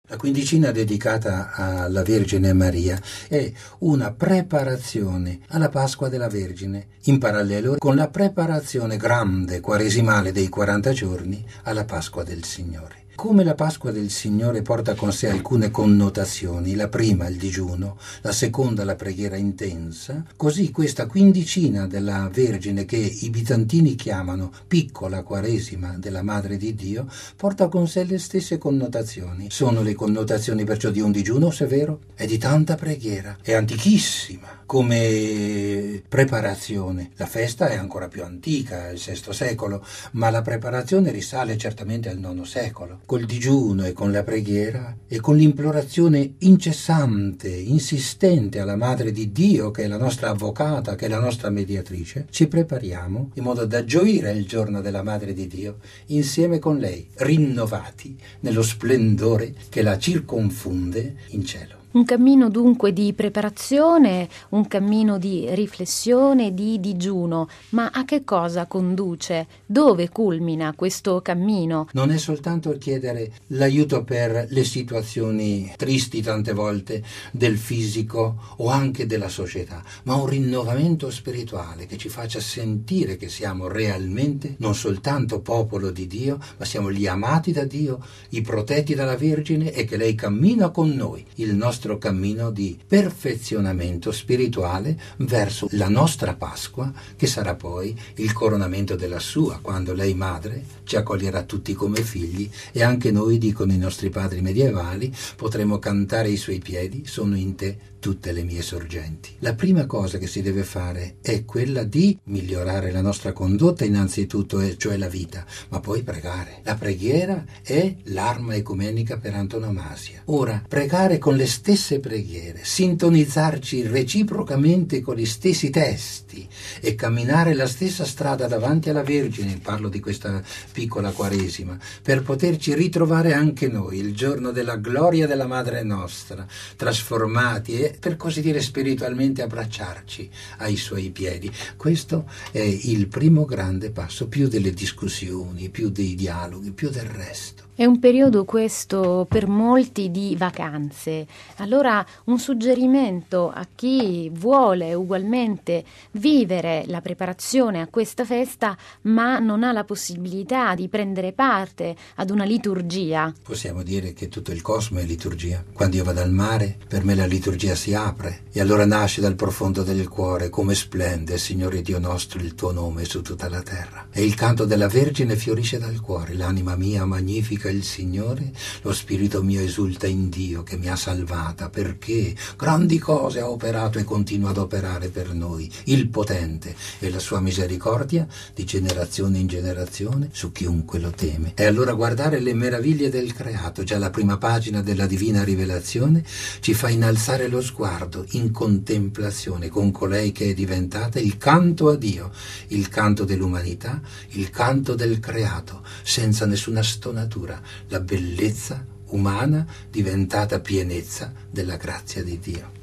La quindicina dedicata alla Vergine Maria è una preparazione alla Pasqua della Vergine, in parallelo con la preparazione grande quaresimale dei 40 giorni alla Pasqua del Signore. Come la Pasqua del Signore porta con sé alcune connotazioni, la prima il digiuno, la seconda la preghiera intensa, così questa quindicina della Vergine, che i bizantini chiamano piccola Quaresima della Madre di Dio, porta con sé le stesse connotazioni. Sono le connotazioni perciò di un digiuno severo e di tanta preghiera. È antichissima come preparazione. La festa è ancora più antica, il VI secolo, ma la preparazione risale certamente al IX secolo. Col digiuno e con la preghiera e con l'implorazione incessante, insistente alla Madre di Dio, che è la nostra avvocata, che è la nostra mediatrice, ci prepariamo in modo da gioire il giorno della Madre di Dio insieme con lei, rinnovati nello splendore che la circonfonde in cielo. Un cammino dunque di preparazione, un cammino di riflessione, di digiuno, ma a che cosa conduce? Dove culmina questo cammino? Non è soltanto chiedere l'aiuto per le situazioni tristi tante volte del fisico o anche della società, ma un rinnovamento spirituale che ci faccia sentire che siamo realmente non soltanto popolo di Dio, ma siamo gli amati da Dio, i protetti dalla Vergine, e che lei cammina con noi il nostro cammino di perfezionamento spirituale verso la nostra Pasqua, che sarà poi il coronamento della sua, quando lei madre ci accoglierà tutti come figli, e anche noi, dicono i nostri padri medievali, potremo cantare ai suoi piedi: sono in te tutte le mie sorgenti. La prima cosa che si deve fare è quella di migliorare la nostra condotta innanzitutto, cioè la vita, ma poi pregare. La preghiera è l'arma ecumenica per antonomasia. Ora, pregare con le stesse preghiere, sintonizzarci reciprocamente con gli stessi testi e camminare la stessa strada davanti alla Vergine, parlo di questa piccola Quaresima, per poterci ritrovare anche noi il giorno della gloria della Madre nostra, trasformati e, per così dire, spiritualmente abbracciarci ai suoi piedi. Questo è il primo grande passo, più delle discussioni, più dei dialoghi, più del resto. È un periodo questo per molti di vacanze. Allora un suggerimento a chi vuole ugualmente vivere la preparazione a questa festa ma non ha la possibilità di prendere parte ad una liturgia. Possiamo dire che tutto il cosmo è liturgia. Quando io vado al mare, per me la liturgia si apre e allora nasce dal profondo del cuore: come splende, Signore Dio nostro, il tuo nome su tutta la terra. E il canto della Vergine fiorisce dal cuore: l'anima mia magnifica il Signore, lo spirito mio esulta in Dio che mi ha salvata, perché grandi cose ha operato e continua ad operare per noi, il potente, e la sua misericordia di generazione in generazione su chiunque lo teme. E allora guardare le meraviglie del creato, già la prima pagina della Divina Rivelazione, ci fa innalzare lo sguardo in contemplazione con colei che è diventata il canto a Dio, il canto dell'umanità, il canto del creato, senza nessuna stonatura, la bellezza umana diventata pienezza della grazia di Dio.